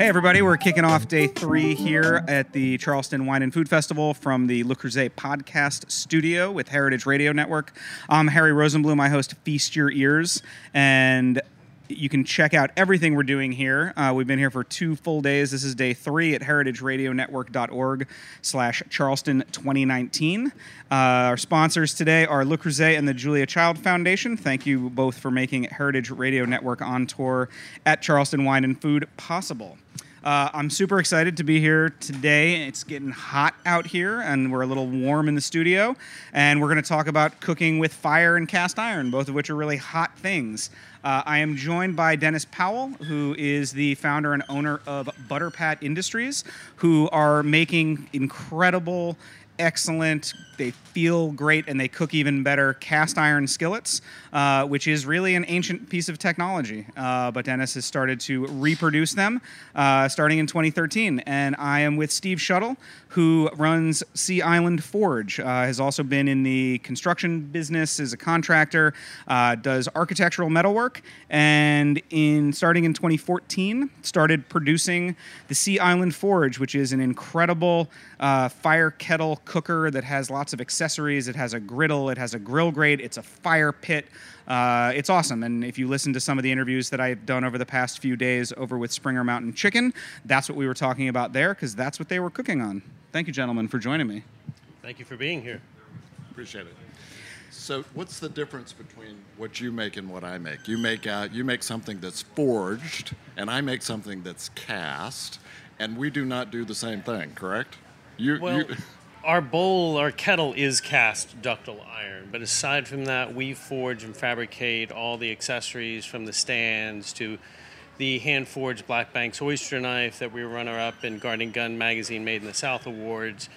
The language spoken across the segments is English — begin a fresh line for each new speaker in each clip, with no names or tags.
Hey everybody, we're kicking off day 3 here at the Charleston Wine and Food Festival from the Le Creuset podcast studio with Heritage Radio Network. I'm Harry Rosenblum, I host Feast Your Ears, and you can check out everything we're doing here. We've been here for 2 full days. This is day 3 at heritageradionetwork.org/Charleston 2019. Our sponsors today are Le Creuset and the Julia Child Foundation. Thank you both for making Heritage Radio Network on tour at Charleston Wine and Food possible. I'm super excited to be here today. It's getting hot out here, and we're a little warm in the studio. And we're going to talk about cooking with fire and cast iron, both of which are really hot things. I am joined by Dennis Powell, who is the founder and owner of Butterpat Industries, who are making incredible, excellent, they feel great, and they cook even better cast iron skillets, which is really an ancient piece of technology. But Dennis has started to reproduce them starting in 2013. And I am with Steve Shuttle, who runs Sea Island Forge, has also been in the construction business as a contractor, does architectural metalwork, and starting in 2014, started producing the Sea Island Forge, which is an incredible fire kettle cooker that has lots of accessories. It has a griddle, it has a grill grate, it's a fire pit. It's awesome. And if you listen to some of the interviews that I've done over the past few days over with Springer Mountain Chicken, that's what we were talking about there, because that's what they were cooking on. Thank you, gentlemen, for joining me.
Thank you for being here.
Appreciate it. So what's the difference between what you make and what I make? You make something that's forged, and I make something that's cast, and we do not do the same thing, correct?
Our bowl, our kettle is cast ductile iron, but aside from that, we forge and fabricate all the accessories from the stands to the hand-forged Black Banks oyster knife that we were runner-up in Garden Gun Magazine Made in the South Awards.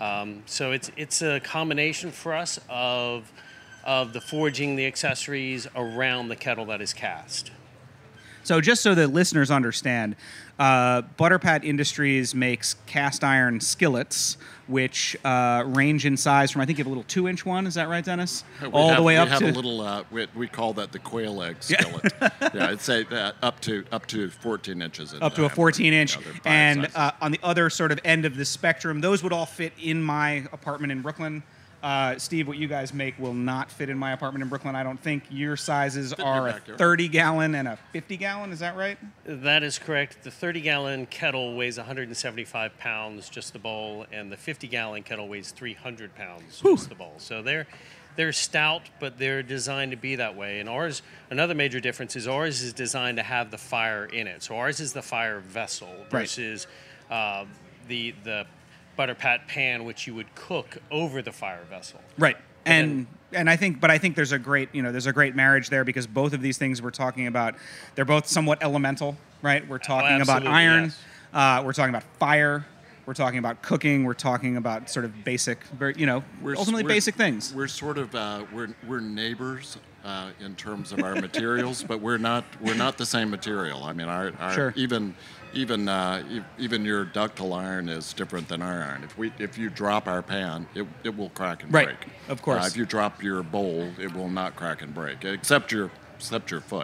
So it's a combination for us of the forging, the accessories around the kettle that is cast.
So just so that listeners understand, Butterpat Industries makes cast iron skillets, which range in size from, I think you have a little 2-inch one. Is that right, Dennis?
We have a little, we call that the quail egg skillet. Yeah, I'd say that up to 14 inches.
Up to a 14-inch. And on the other sort of end of the spectrum, those would all fit in my apartment in Brooklyn. Steve, what you guys make will not fit in my apartment in Brooklyn. I don't think your sizes are a 30-gallon and a 50-gallon. Is that right?
That is correct. The 30-gallon kettle weighs 175 pounds, just the bowl, and the 50-gallon kettle weighs 300 pounds, just the bowl. So they're stout, but they're designed to be that way. And ours, another major difference is ours is designed to have the fire in it. So ours is the fire vessel versus the Butterpat pan, which you would cook over the fire vessel.
Right. And I think there's a great marriage there, because both of these things we're talking about, they're both somewhat elemental, right? We're talking about iron, yes. We're talking about fire, we're talking about cooking, we're talking about sort of basic, basic things.
We're sort of we're neighbors in terms of our materials, but we're not the same material. I mean,
sure.
Even your ductile iron is different than our iron. If you drop our pan, it will crack and break.
Of course.
If you drop your bowl, it will not crack and break, except your foot.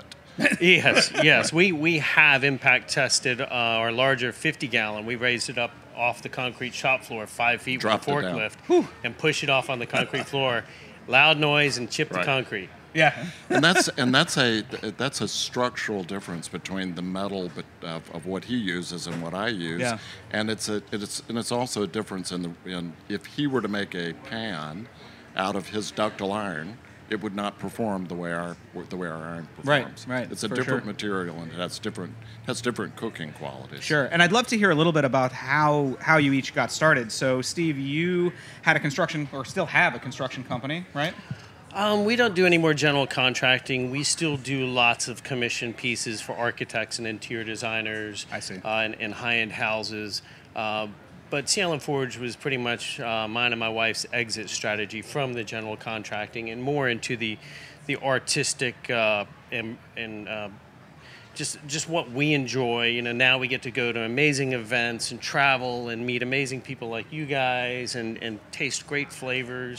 Yes. We have impact tested our larger 50-gallon. We raised it up off the concrete shop floor 5 feet with a forklift and push it off on the concrete floor. Loud noise and chip the concrete.
Yeah,
and that's a structural difference between the metal of what he uses and what I use.
Yeah.
And it's also a difference in if he were to make a pan out of his ductile iron, it would not perform the way our iron performs.
Right.
It's a different material, and it has different cooking qualities.
Sure. And I'd love to hear a little bit about how you each got started. So Steve, you had still have a construction company, right?
We don't do any more general contracting. We still do lots of commission pieces for architects and interior designers.
I see.
And high-end houses. But Sea Island Forge was pretty much mine and my wife's exit strategy from the general contracting and more into the artistic and just what we enjoy. You know, now we get to go to amazing events and travel and meet amazing people like you guys and taste great flavors.
Yeah.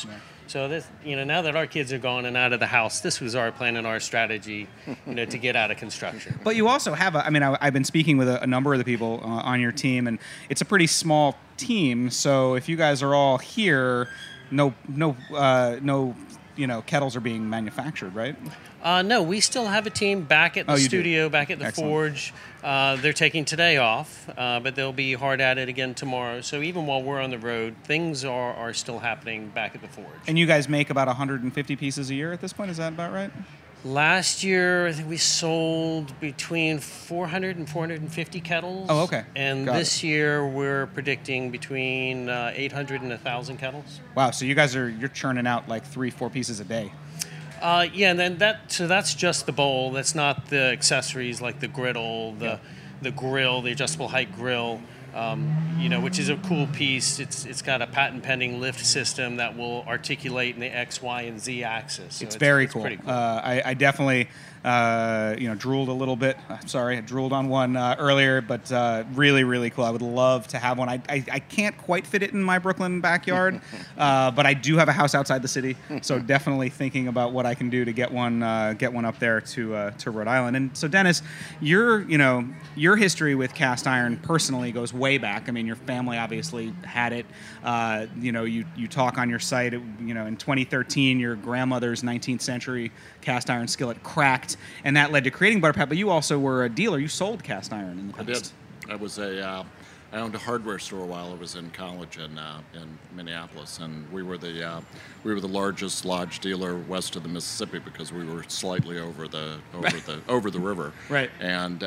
So this, now that our kids are gone and out of the house, this was our plan and our strategy, to get out of construction.
But you also have I've been speaking with a number of the people on your team, and it's a pretty small team. So if you guys are all here, no, kettles are being manufactured, right?
No, we still have a team back at the studio, back at the
Excellent.
forge. They're taking today off, but they'll be hard at it again tomorrow. So even while we're on the road, things are still happening back at the forge.
And you guys make about 150 pieces a year at this point. Is that about right?
Last year, I think we sold between 400 and 450 kettles.
Oh, okay.
And this year, we're predicting between 800 and 1,000 kettles.
Wow. So you're churning out like 3-4 pieces a day.
Yeah, and then that's just the bowl. That's not the accessories like the griddle, the grill, the adjustable height grill, which is a cool piece. It's got a patent pending lift system that will articulate in the X, Y, and Z axis. So
It's very cool.
Pretty cool.
I definitely drooled a little bit. Sorry, I drooled on one earlier, but really, really cool. I would love to have one. I can't quite fit it in my Brooklyn backyard, but I do have a house outside the city, so definitely thinking about what I can do to get one up there to Rhode Island. And so, Dennis, your history with cast iron personally goes way back. I mean, your family obviously had it. You talk on your site. In 2013, your grandmother's 19th century cast iron skillet cracked, and that led to creating Butterpat. But you also were a dealer. You sold cast iron in the past.
I did. I owned a hardware store while I was in college in Minneapolis, and we were the largest lodge dealer west of the Mississippi because we were slightly over the river.
Right.
And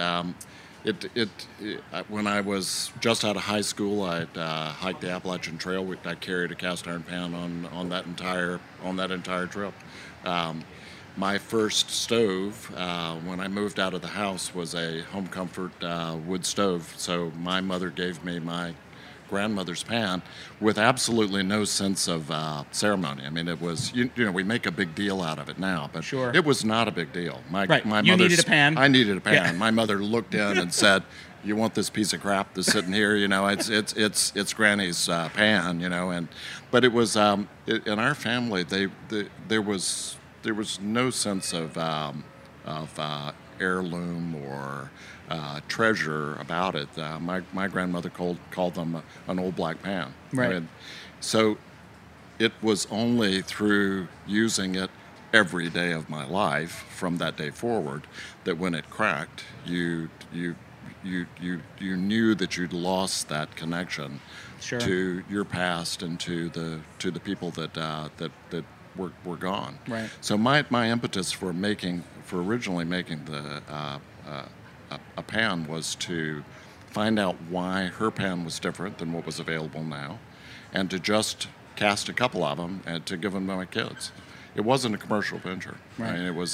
when I was just out of high school, I hiked the Appalachian Trail. I carried a cast iron pan on that entire trip. My first stove, when I moved out of the house, was a Home Comfort wood stove. So my mother gave me my grandmother's pan with absolutely no sense of ceremony. I mean, it was, we make a big deal out of it now, but
Sure.
It was not a big deal.
You needed a pan.
I needed a pan.
Yeah.
My mother looked in and said, "You want this piece of crap that's sitting here? It's Granny's pan, but it was in our family. There was no sense of heirloom or treasure about it. My grandmother called them an old black pan.
Right.
So it was only through using it every day of my life from that day forward that when it cracked, you knew that you'd lost that connection
Sure.
to your past and to the people that were gone.
Right.
So my impetus for originally making a pan was to find out why her pan was different than what was available now, and to just cast a couple of them and to give them to my kids. It wasn't a commercial venture.
Right.
I mean, it was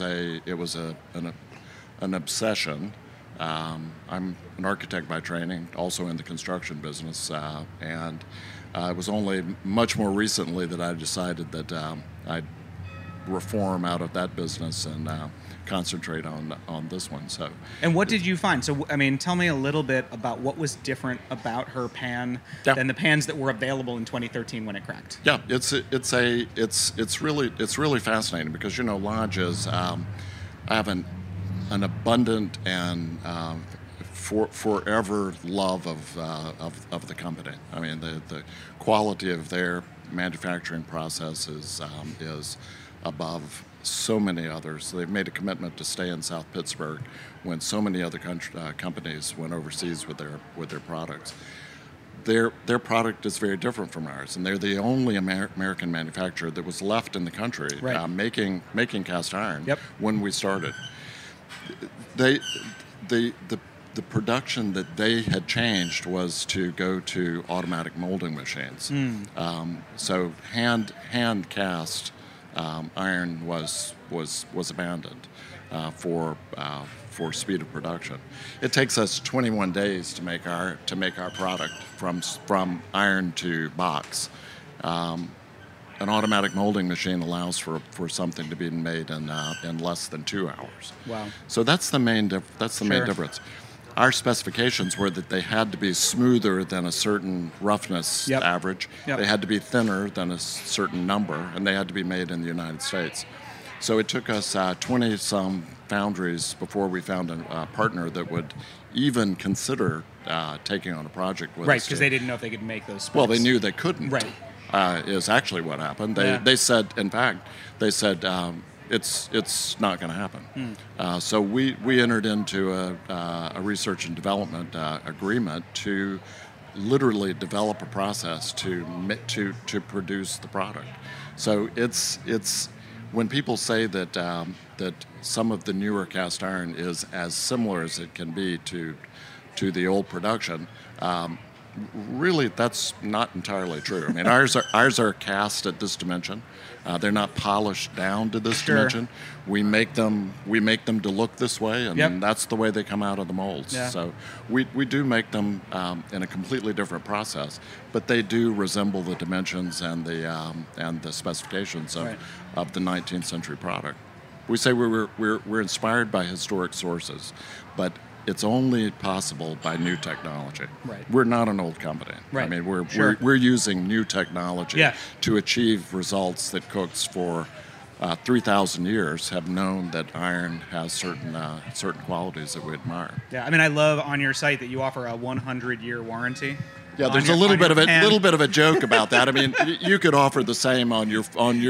an obsession. I'm an architect by training, also in the construction business, and it was only much more recently that I decided that I'd reform out of that business and concentrate on this one. So.
And what did you find? So, I mean, tell me a little bit about what was different about her pan than the pans that were available in 2013 when it cracked.
Yeah, it's really fascinating because lodges have an abundant and forever love of the company. I mean, the quality of their manufacturing process is above so many others. They've made a commitment to stay in South Pittsburgh when so many other companies went overseas with their products. Their product is very different from ours, and they're the only American manufacturer that was left in the country making cast iron when we started. The production that they had changed was to go to automatic molding machines. So hand cast iron was abandoned for speed of production. It takes us 21 days to make our product from iron to box. An automatic molding machine allows for something to be made in less than 2 hours.
Wow!
So that's the main difference. our specifications were that they had to be smoother than a certain roughness
Yep.
average.
Yep.
They had to be thinner than a certain number, and they had to be made in the United States. So it took us 20-some foundries before we found a partner that would even consider taking on a project with
Right,
us.
because they didn't know if they could make those specs.
Well, they knew they couldn't.
Right.
Is actually what happened.
Yeah.
They said, in fact, they said it's not going to happen. So we entered into a research and development agreement to literally develop a process to produce the product. So it's when people say that that some of the newer cast iron is as similar as it can be to the old production. Really, that's not entirely true. I mean, ours are cast at this dimension. They're not polished down to this
Sure.
dimension. We make them to look this way, and
Yep.
that's the way they come out of the molds.
Yeah.
So we do make them in a completely different process, but they do resemble the dimensions and the specifications
Right.
of the 19th century product. We say we're inspired by historic sources, but it's only possible by new technology.
Right.
We're not an old company.
Right.
I mean, we're
Sure.
we're using new technology
Yeah.
to achieve results that cooks for 3,000 years have known that iron has certain qualities that we admire.
Yeah, I mean, I love on your site that you offer a 100-year warranty.
Yeah,
on
there's
your-
a little
on your
bit
pan.
of a joke about that. I mean, you could offer the same on your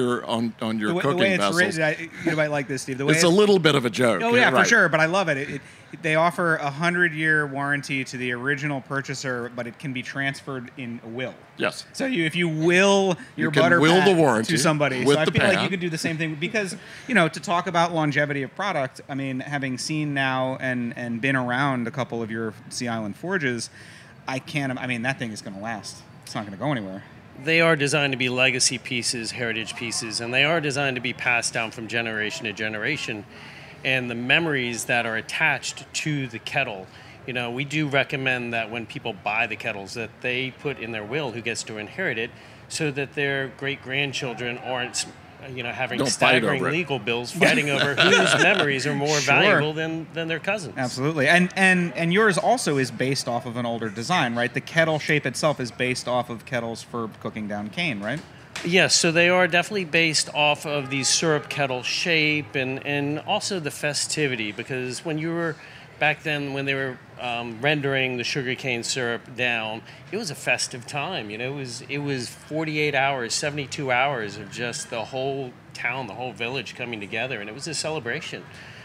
The
cooking
way it's
vessels.
written, you might like this, Steve. The way
It's a little bit of a joke.
Oh yeah,
right.
for sure. But I love it. They offer a 100-year warranty to the original purchaser, but it can be transferred in a will.
Yes.
So if you will your
can
butter
will
pat
the warranty
to somebody,
with
so I
the
feel like
pan.
you can do the same thing because to talk about longevity of product. I mean, having seen now and been around a couple of your Sea Island forges, I can't. I mean, that thing is going to last. It's not going to go anywhere.
They are designed to be legacy pieces, heritage pieces, and they are designed to be passed down from generation to generation. And the memories that are attached to the kettle, we do recommend that when people buy the kettles that they put in their will who gets to inherit it so that their great-grandchildren aren't having
Don't fight
staggering
over it.
legal bills fighting over whose memories are more
Sure.
valuable than their cousins.
Absolutely. And yours also is based off of an older design, right? The kettle shape itself is based off of kettles for cooking down cane, right?
Yes, so they are definitely based off of the syrup kettle shape and also the festivity, because when you were back then when they were rendering the sugarcane syrup down, it was a festive time. It was 48 hours, 72 hours of just the whole town, the whole village coming together, and it was a celebration.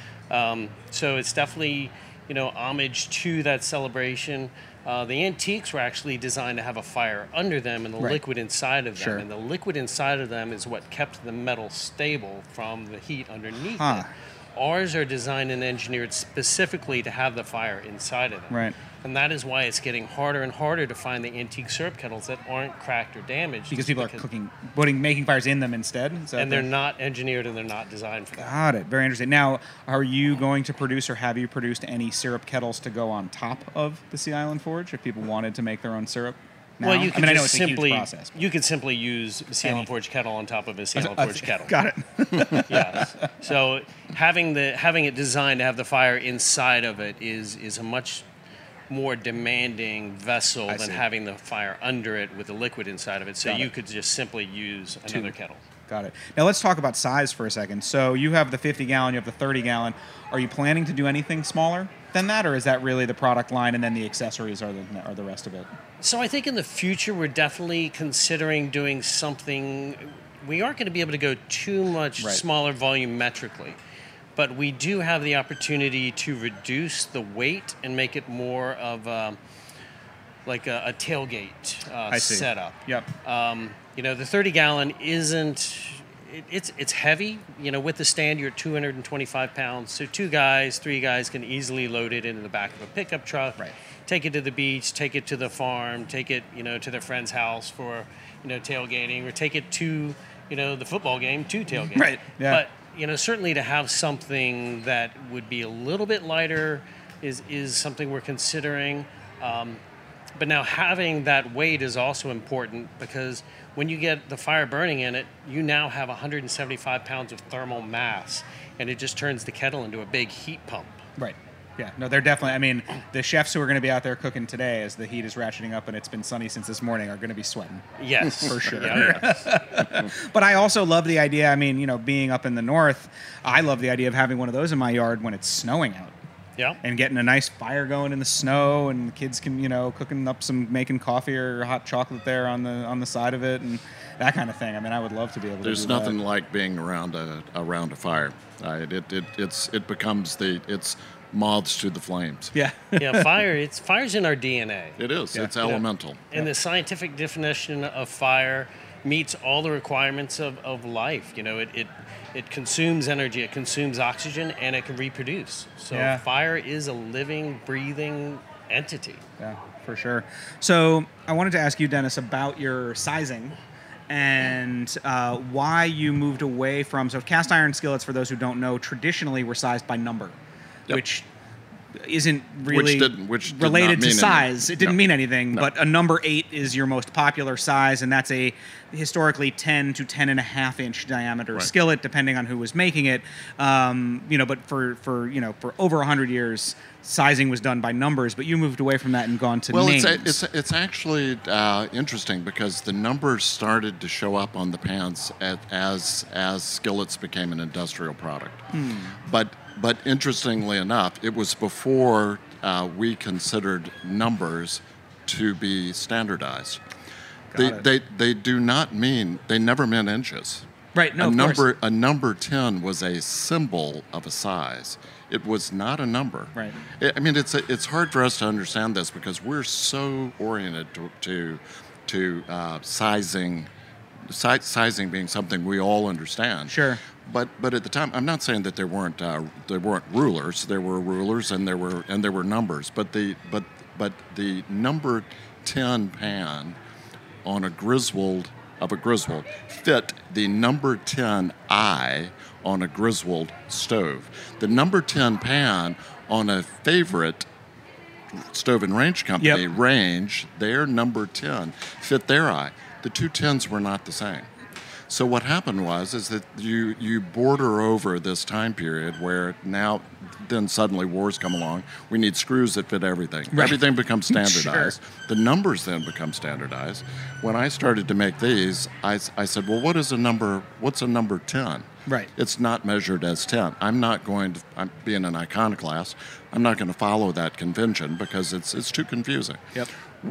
So it's definitely homage to that celebration. The antiques were actually designed to have a fire under them and the
Right.
liquid inside of them.
Sure.
And the liquid inside of them is what kept the metal stable from the heat underneath
Huh.
it. Ours are designed and engineered specifically to have the fire inside of them.
Right.
And that is why it's getting harder and harder to find the antique syrup kettles that aren't cracked or damaged.
Because people are making fires in them instead. Is that
And
the-
they're not engineered and they're not designed for that.
Got it. Very interesting. Now, are you going to produce or have you produced any syrup kettles to go on top of the Sea Island Forge if people wanted to make their own syrup? Now?
Well, you
I
could
mean, I know
just
it's a huge
simply
process.
you could simply use a Sea Island Forge kettle on top of a Sea Island Forge kettle.
Got it.
Yes. So having it designed to have the fire inside of it is a much more demanding vessel
I
than
see.
having the fire under it with the liquid inside of it. So
Got
you
it.
could just simply use another kettle.
Got it. Now let's talk about size for a second. So you have the 50-gallon, you have the 30-gallon. Are you planning to do anything smaller than that, or is that really the product line and then the accessories are the rest of it?
So I think in the future we're definitely considering doing something. We aren't going to be able to go too much
Right.
smaller volumetrically, but we do have the opportunity to reduce the weight and make it more of like a tailgate
I see.
setup.
Yep.
The 30-gallon isn't. It's heavy. With the stand, you're at 225 pounds. So 2 guys, 3 guys can easily load it into the back of a pickup truck.
Right.
Take it to the beach, take it to the farm, take it, to their friend's house for, tailgating, or take it to, the football game to tailgate.
Right, yeah.
But, certainly to have something that would be a little bit lighter is something we're considering. But now having that weight is also important because when you get the fire burning in it, you now have 175 pounds of thermal mass, and it just turns the kettle into a big heat pump.
Right. Yeah, no, they're definitely. I mean, the chefs who are going to be out there cooking today, as the heat is ratcheting up and it's been sunny since this morning, are going to be sweating.
Yes,
For sure.
Yeah.
But I also love the idea. I mean, being up in the north, I love the idea of having one of those in my yard when it's snowing out.
Yeah.
And getting a nice fire going in the snow, and kids can, cooking up making coffee or hot chocolate there on the side of it, and that kind of thing. I mean, I would love to be able to.
There's
do
nothing
that.
like being around a fire. It becomes it's moths to the flames.
Yeah.
Yeah, fire's in our DNA.
It is.
Yeah.
It's elemental.
And the scientific definition of fire meets all the requirements of life. It consumes energy, it consumes oxygen, and it can reproduce. So
Yeah.
fire is a living, breathing entity.
Yeah, for sure. So I wanted to ask you, Dennis, about your sizing and why you moved away from. So cast iron skillets, for those who don't know, traditionally were sized by number,
Yep.
which isn't really
which did
related
not
to
mean
size.
anything.
It didn't
No.
mean anything,
No.
but a number 8 is your most popular size, and that's a historically 10 to 10.5 inch diameter
Right.
skillet, depending on who was making it. But for over 100 years, sizing was done by numbers. But you moved away from that and gone to
Well,
names.
it's actually interesting because the numbers started to show up on the pans as skillets became an industrial product. But interestingly enough, it was before we considered numbers to be standardized.
Got
They do not mean, they never meant inches.
Right, no,
a
of course.
number 10 was a symbol of a size. It was not a number.
Right.
I mean, it's hard for us to understand this because we're so oriented to sizing being something we all understand.
Sure.
But at the time, I'm not saying that there weren't rulers. There were rulers and there were numbers. But the number 10 pan on a Griswold fit the number 10 eye on a Griswold stove. The number 10 pan on a favorite stove and range company,
Yep.
Range, their number 10 fit their eye. The two 10s were not the same. So what happened is that you border over this time period where then suddenly wars come along. We need screws that fit everything.
Right.
Everything becomes standardized.
Sure.
The numbers then become standardized. When I started to make these, I said, well, what's a number 10?
Right.
It's not measured as 10. I'm being an iconoclast, I'm not going to follow that convention because it's too confusing.
Yep.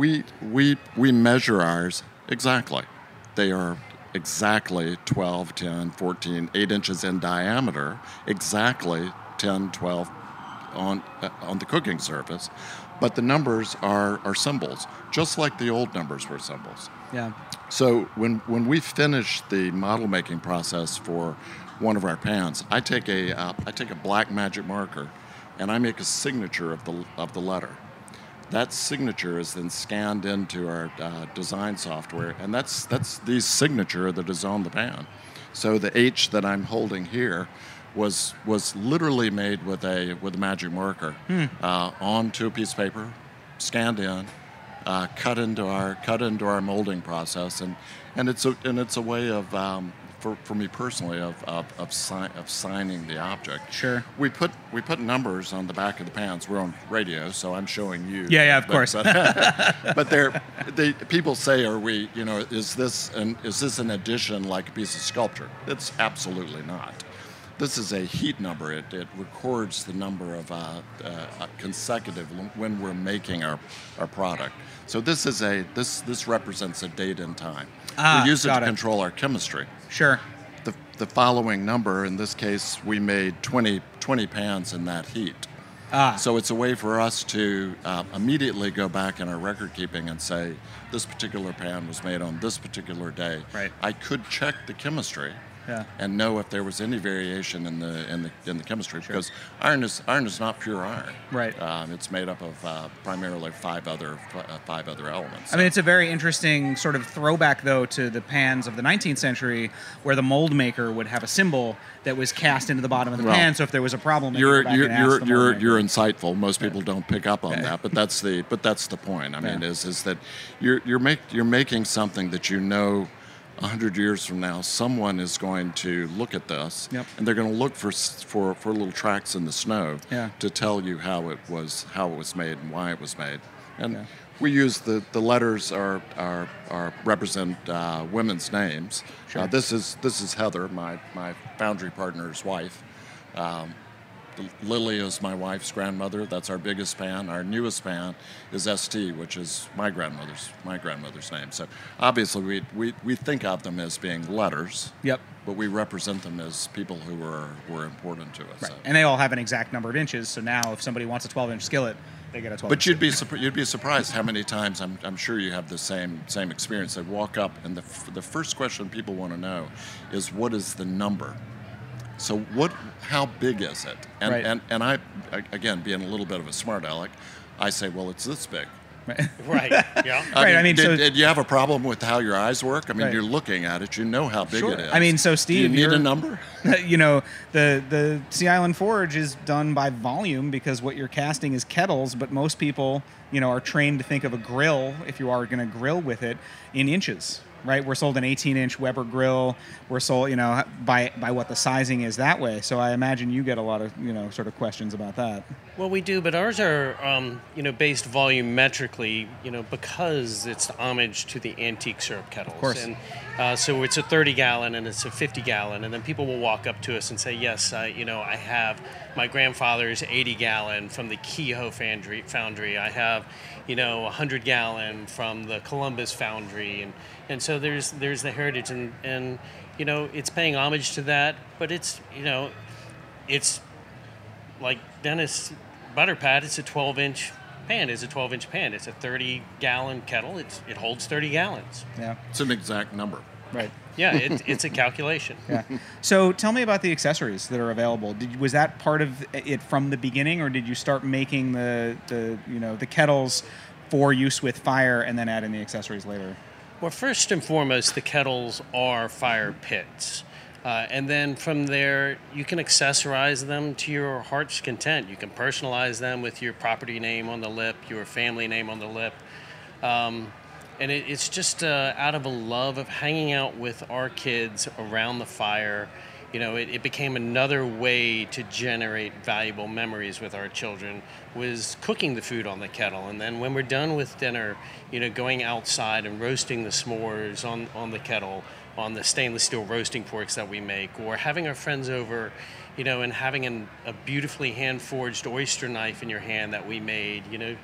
We measure ours exactly. They are exactly 12, 10, 14, 8 inches in diameter, exactly 10, 12 on the cooking surface. But the numbers are symbols, just like the old numbers were symbols.
Yeah.
So when we finish the model making process for one of our pans, I take a black magic marker, and I make a signature of the letter. That signature is then scanned into our design software, and that's the signature that is on the pan. So the H that I'm holding here was literally made with a magic marker onto a piece of paper, scanned in, cut into our molding process, and it's a way of for me personally of signing the object.
Sure.
We put numbers on the back of the pans. We're on radio, so I'm showing you.
Yeah, of course.
But people say, is this an addition like a piece of sculpture? It's absolutely not. This is a heat number. It records the number of consecutive when we're making our product. So this represents a date and time. We use it to control our chemistry.
Sure.
The following number, in this case, we made 20 pans in that heat. So it's a way for us to immediately go back in our record keeping and say, this particular pan was made on this particular day.
Right.
I could check the chemistry and know if there was any variation in the chemistry, because iron is not pure iron.
Right.
It's made up of primarily five other elements.
I mean, it's a very interesting sort of throwback, though, to the pans of the 19th century, where the mold maker would have a symbol that was cast into the bottom of the pan. So if there was a problem, they could go back and ask the mold maker.
You're insightful. Most people don't pick up on that, but that's the point. I mean, is that you're making something that you know 100 years from now, someone is going to look at this,
Yep.
and they're going to look for little tracks in the snow
Yeah.
to tell you how it was made and why it was made. And
Yeah.
we use the letters are represent women's names.
Sure.
This is Heather, my foundry partner's wife. Lily is my wife's grandmother. That's our biggest pan. Our newest pan is ST, which is my grandmother's name. So obviously we think of them as being letters.
Yep.
But we represent them as people who were important to us.
Right.
So.
And they all have an exact number of inches. So now, if somebody wants a 12-inch skillet, they get a 12.
But you'd be surprised how many times I'm sure you have the same experience. They walk up and the first question people want to know is, what is the number? So how big is it? And
Right.
and I, again, being a little bit of a smart aleck, I say, well, it's this big.
Right.
Right. Yeah.
Right, I mean, so-
did you have a problem with how your eyes work? I mean,
Right.
you're looking at it, you know how big
Sure.
it is.
I mean, so Steve,
do you need
you're-
a number?
You know, the Sea Island Forge is done by volume because what you're casting is kettles, but most people, you know, are trained to think of a grill, if you are going to grill with it, in inches. Right, we're sold an 18-inch Weber grill. We're sold, you know, by what the sizing is that way. So I imagine you get a lot of, you know, sort of questions about that.
Well, we do, but ours are, based volumetrically, because it's the homage to the antique syrup kettles.
Of course.
And so it's a 30-gallon and it's a 50-gallon, and then people will walk up to us and say, yes, I have my grandfather's 80-gallon from the Kehoe foundry. I have, 100-gallon from the Columbus foundry, and so there's the heritage, and it's paying homage to that, but it's like Dennis Butterpat, it's a 12-inch pan. It's a 12-inch pan. It's a 30-gallon kettle. It holds 30 gallons.
Yeah.
It's an exact number.
Right.
Yeah, it's a calculation.
Yeah. So tell me about the accessories that are available. Was that part of it from the beginning, or did you start making the kettles for use with fire and then add in the accessories later?
Well, first and foremost, the kettles are fire pits. And then from there, you can accessorize them to your heart's content. You can personalize them with your property name on the lip, your family name on the lip. And it's just out of a love of hanging out with our kids around the fire. It became another way to generate valuable memories with our children, was cooking the food on the kettle. And then when we're done with dinner, going outside and roasting the s'mores on the kettle, on the stainless steel roasting forks that we make, or having our friends over, and having a beautifully hand-forged oyster knife in your hand that we made.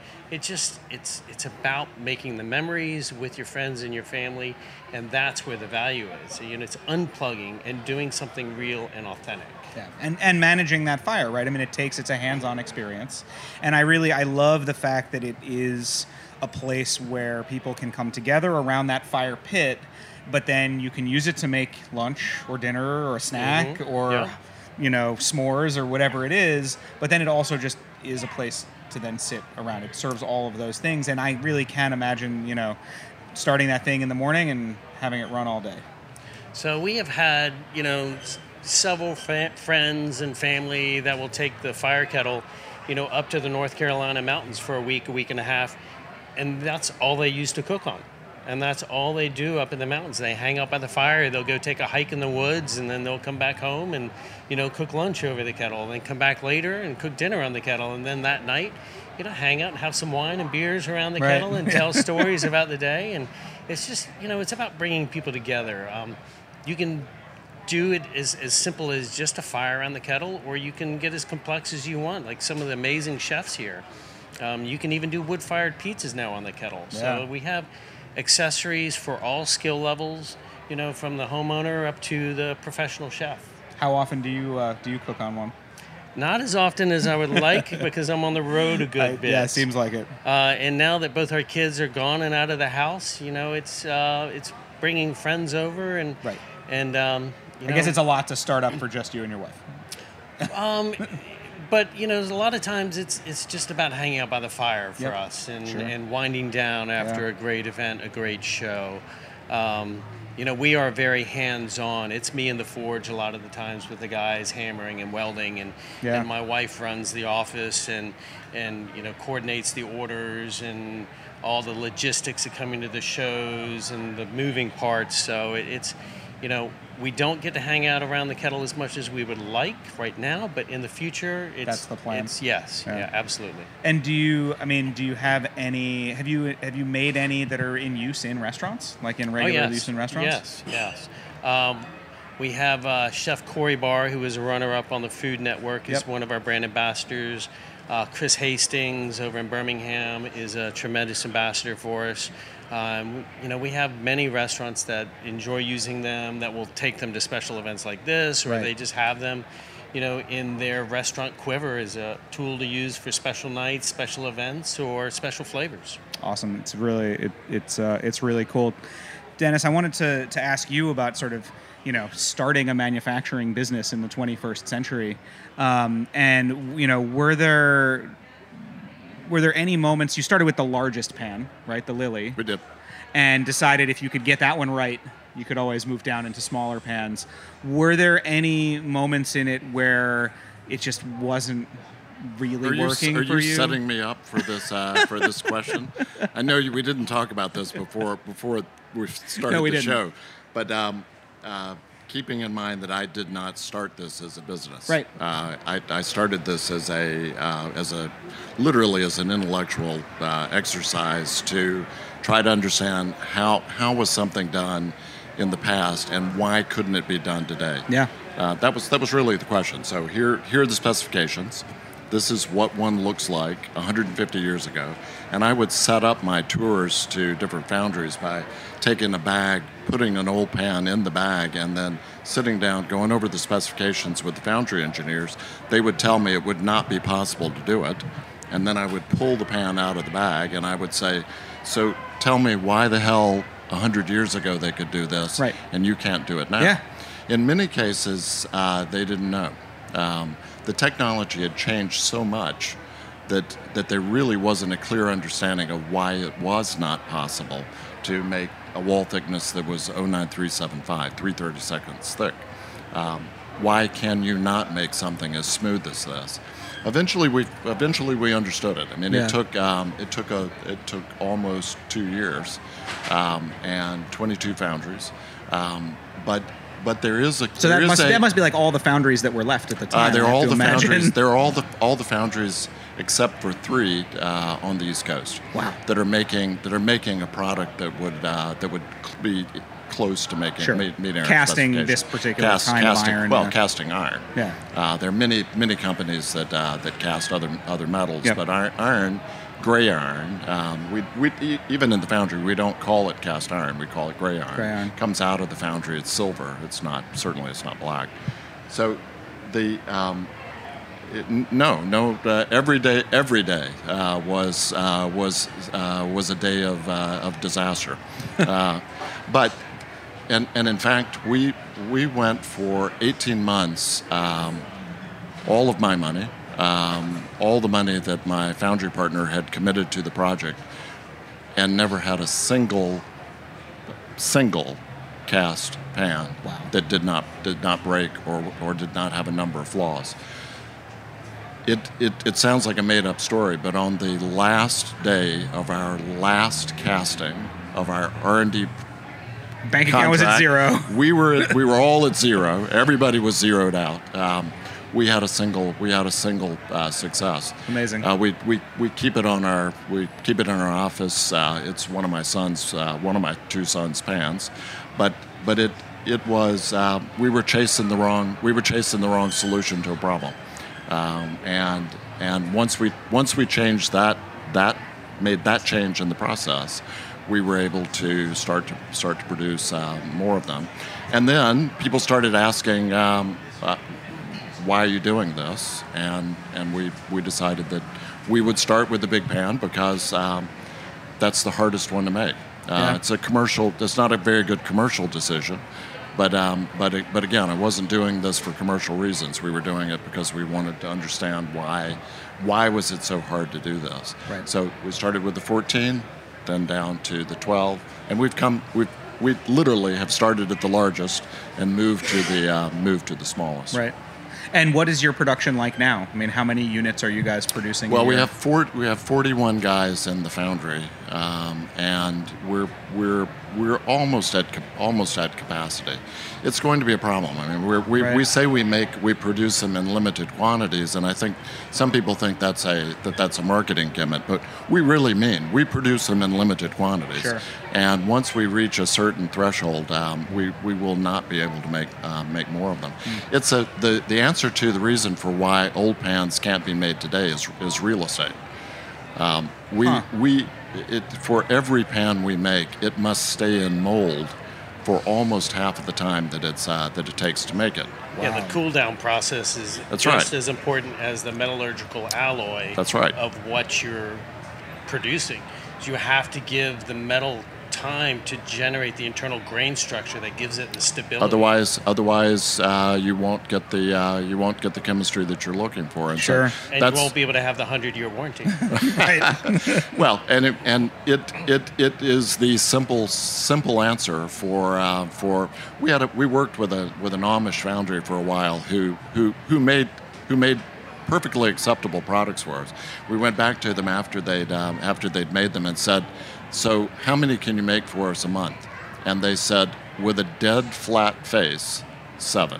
It's about making the memories with your friends and your family, and that's where the value is. It's unplugging and doing something real and authentic.
Yeah, and managing that fire, right? I mean, it's a hands-on experience, and I love the fact that it is a place where people can come together around that fire pit, but then you can use it to make lunch or dinner or a snack or s'mores or whatever it is. But then it also just is a place to then sit around. It serves all of those things, and I really can imagine starting that thing in the morning and having it run all day.
So we have had several friends and family that will take the fire kettle up to the North Carolina mountains for a week and a half, and that's all they use to cook on. And that's all they do up in the mountains. They hang out by the fire, they'll go take a hike in the woods, and then they'll come back home and, cook lunch over the kettle, and then come back later and cook dinner on the kettle. And then that night, hang out and have some wine and beers around the kettle and tell stories about the day. And it's just, it's about bringing people together. You can do it as simple as just a fire around the kettle, or you can get as complex as you want, like some of the amazing chefs here. You can even do wood-fired pizzas now on the kettle.
Yeah.
So we have accessories for all skill levels, from the homeowner up to the professional chef.
How often do you cook on one?
Not as often as I would like, because I'm on the road a good bit.
Yeah, it seems like it.
And now that both our kids are gone and out of the house, it's bringing friends over and
Right.
And
I guess it's a lot to start up for just you and your wife.
But a lot of times it's just about hanging out by the fire for
Yep.
us and
Sure.
and winding down after
Yeah.
a great event, a great show. We are very hands-on. It's me in the forge a lot of the times with the guys hammering and welding, and
Yeah.
my wife runs the office and coordinates the orders and all the logistics of coming to the shows and the moving parts. So it's, we don't get to hang out around the kettle as much as we would like right now, but in the future,
that's the plan.
Yes, yeah, absolutely.
And do you have any? Have you made any that are in use in restaurants, like in regular use in restaurants?
Yes. We have Chef Corey Barr, who is a runner-up on the Food Network, is one of our brand ambassadors. Chris Hastings over in Birmingham is a tremendous ambassador for us. We have many restaurants that enjoy using them, that will take them to special events like this, or they just have them, in their restaurant quiver as a tool to use for special nights, special events, or special flavors.
Awesome. It's really it's really cool. Dennis, I wanted to ask you about sort of starting a manufacturing business in the 21st century, and were there any moments? You started with the largest pan, right, the Lily.
We did.
And decided if you could get that one right, you could always move down into smaller pans. Were there any moments in it where it just wasn't really working for you?
Are you setting me up for this question? I know we didn't talk about this before we started the show, but keeping in mind that I did not start this as a business.
Right.
I started this as literally as an intellectual exercise to try to understand how was something done in the past and why couldn't it be done today.
Yeah.
That was really the question. So here are the specifications. This is what one looks like 150 years ago. And I would set up my tours to different foundries by taking a bag, putting an old pan in the bag, and then sitting down, going over the specifications with the foundry engineers. They would tell me it would not be possible to do it. And then I would pull the pan out of the bag and I would say, so tell me why the hell 100 years ago they could do this and you can't do it now.
Yeah.
In many cases, they didn't know. The technology had changed so much that there really wasn't a clear understanding of why it was not possible to make a wall thickness that was 0.9375, 3/32 thick. Why can you not make something as smooth as this? Eventually we understood it. I mean, it took almost 2 years and 22 foundries, but there is a
that must be like all the foundries that were left at the time.
They're all the foundries. They're all the foundries except for 3 on the East Coast.
Wow.
That are making a product that would be close to meeting our
casting this particular kind of iron.
Well, casting iron.
Yeah.
There are many companies that cast other metals, but iron. Gray iron. We even in the foundry we don't call it cast iron. We call it gray iron.
Gray iron
comes out of the foundry. It's silver. It's not black. So the every day was a day of disaster. But in fact we went for 18 months. All of my money. All the money that my foundry partner had committed to the project, and never had a single cast pan that did not break or did not have a number of flaws. It sounds like a made-up story, but on the last day of our last casting of our R&D
bank account was at zero.
We were all at zero. Everybody was zeroed out. We had a single success.
Amazing.
We keep it in our office. It's one of my 2 sons' pans, but it was we were chasing the wrong solution to a problem, and once we changed that made that change in the process, we were able to start to produce more of them, and then people started asking. Why are you doing this? And we decided that we would start with the big pan because that's the hardest one to make. It's a commercial. It's not a very good commercial decision, but again, I wasn't doing this for commercial reasons. We were doing it because we wanted to understand why was it so hard to do this.
Right.
So we started with the 14, then down to the 12, and we literally have started at the largest and moved to the smallest.
Right. And what is your production like now? I mean, how many units are you guys producing?
Well, we have 41 guys in the foundry, and we're almost at capacity. It's going to be a problem. I mean, we say we produce them in limited quantities, and I think some people think that's a marketing gimmick, but we really mean we produce them in limited quantities.
Sure.
And once we reach a certain threshold, we will not be able to make more of them. It's the answer to the reason for why old pans can't be made today is real estate. For every pan we make, it must stay in mold for almost half of the time that it takes to make it.
Yeah, the cool down process is just as important as the metallurgical alloy.
That's right.
Of what you're producing. So you have to give the metal time to generate the internal grain structure that gives it the stability.
Otherwise, you won't get the chemistry that you're looking for. And
sure.
So
and you won't be able to have the 100-year warranty.
Right.
Well, and it is the simple answer for we worked with an Amish foundry for a while who made perfectly acceptable products for us. We went back to them after they'd made them and said, "So how many can you make for us a month?" And they said, with a dead flat face, 7.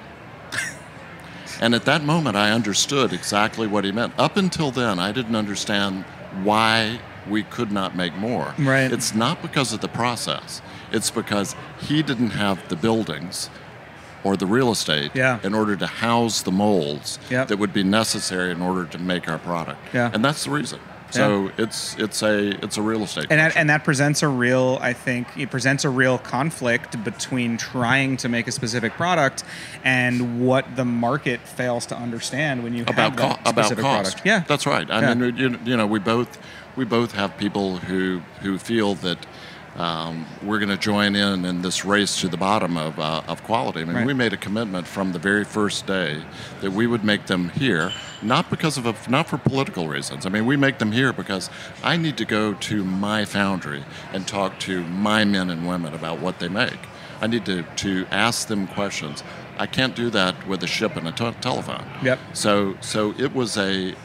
And at that moment, I understood exactly what he meant. Up until then, I didn't understand why we could not make more.
Right.
It's not because of the process. It's because he didn't have the buildings or the real estate in order to house the molds that would be necessary in order to make our product.
Yeah.
And that's the reason. So it's a real estate.
And that presents a real, I think, it presents a real conflict between trying to make a specific product and what the market fails to understand when you have that specific
cost.
product. Yeah,
that's right. I mean, you know, we both have people who feel that we're going to join in this race to the bottom of quality. I mean, we made a commitment from the very first day that we would make them here, not for political reasons. I mean, we make them here because I need to go to my foundry and talk to my men and women about what they make. I need to ask them questions. I can't do that with a ship and a telephone.
Yep.
So it was a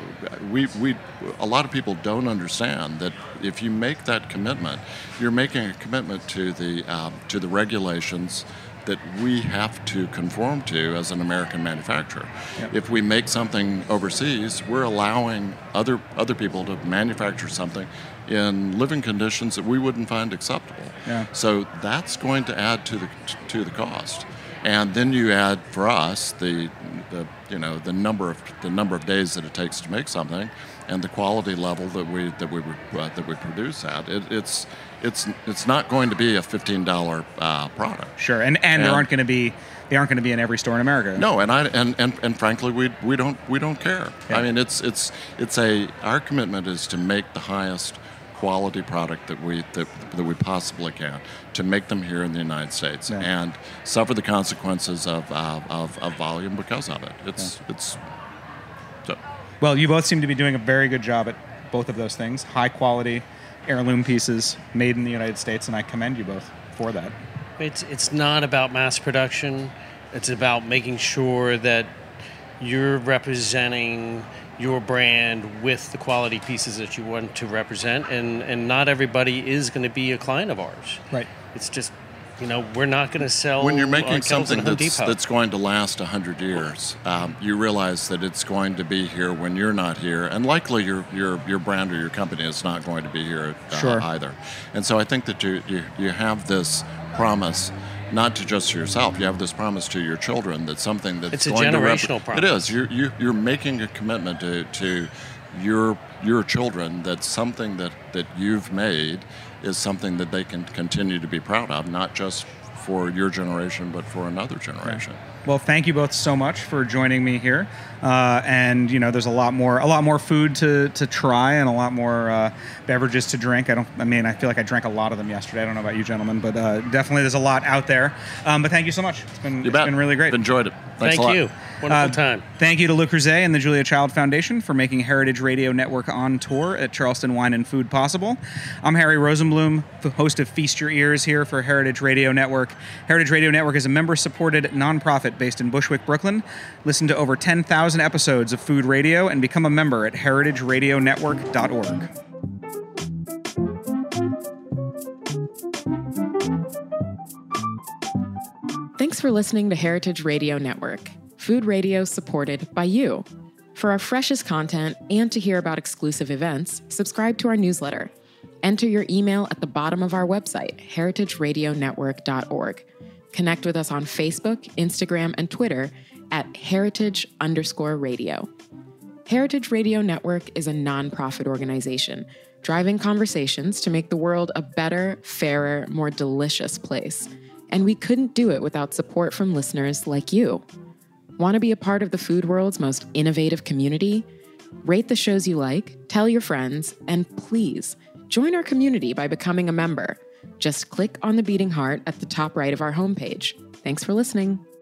lot of people don't understand that if you make that commitment, you're making a commitment to the regulations that we have to conform to as an American manufacturer. Yep. If we make something overseas, we're allowing other people to manufacture something in living conditions that we wouldn't find acceptable.
Yeah.
So that's going to add to the cost. And then you add for us the number of days that it takes to make something, and the quality level that we produce at. It's not going to be a $15 product.
Sure, and they aren't going to be in every store in America.
No, and frankly we don't care.
Yeah.
I mean our commitment is to make the highest quality product that we possibly can, to make them here in the United States and suffer the consequences of volume because of it.
Well, you both seem to be doing a very good job at both of those things. High quality heirloom pieces made in the United States, and I commend you both for that.
It's not about mass production. It's about making sure that you're representing your brand with the quality pieces that you want to represent, and not everybody is going to be a client of ours.
Right.
It's just, we're not going to sell.
When you're making something
that's
going to last 100 years, you realize that it's going to be here when you're not here, and likely your brand or your company is not going to be here either. And so I think that you have this promise. Not to just yourself, you have this promise to your children that something that's
it's going a generational promise.
It is. You're making a commitment to your children that something that you've made is something that they can continue to be proud of, not just for your generation, but for another generation.
Yeah. Well, thank you both so much for joining me here. And there's a lot more food to try and a lot more beverages to drink. I feel like I drank a lot of them yesterday. I don't know about you gentlemen, but definitely there's a lot out there. But thank you so much. It's been really great.
Enjoyed it. Thanks
Thank
a lot.
you. Wonderful time.
Thank you to Le Creuset and the Julia Child Foundation for making Heritage Radio Network on tour at Charleston Wine and Food possible. I'm Harry Rosenblum, host of Feast Your Ears here for Heritage Radio Network. Heritage Radio Network is a member-supported nonprofit based in Bushwick, Brooklyn. Listen to over 10,000 episodes of food radio and become a member at heritageradionetwork.org.
Thanks for listening to Heritage Radio Network, food radio supported by you. For our freshest content and to hear about exclusive events, subscribe to our newsletter. Enter your email at the bottom of our website, heritageradionetwork.org. Connect with us on Facebook, Instagram, and Twitter at heritage_radio. Heritage Radio Network is a nonprofit organization driving conversations to make the world a better, fairer, more delicious place. And we couldn't do it without support from listeners like you. Want to be a part of the food world's most innovative community? Rate the shows you like, tell your friends, and please join our community by becoming a member. Just click on the beating heart at the top right of our homepage. Thanks for listening.